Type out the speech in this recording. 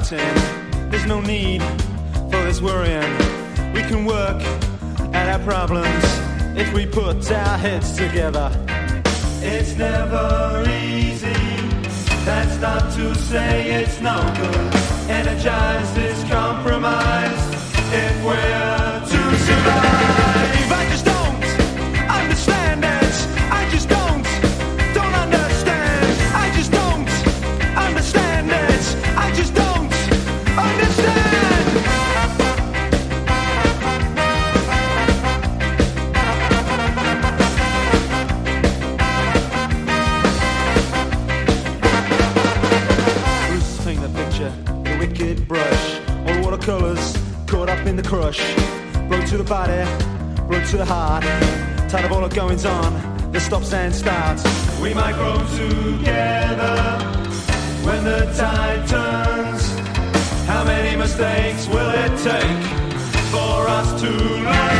fighting. There's no need for this worrying. We can work at our problems if we put our heads together. It's never easy, that's not to say it's no good. Energize this compromise if we're to survive. I just don't understand it. I just don't understand. I just don't understand it. I just don't understand. Who's painting the picture? The wicked brush. All the watercolors caught up in the crush. Blow to the body, blow to the heart. Tired of all the goings on, the stops and starts. We might grow together when the tide turns. How many mistakes will it take for us to learn?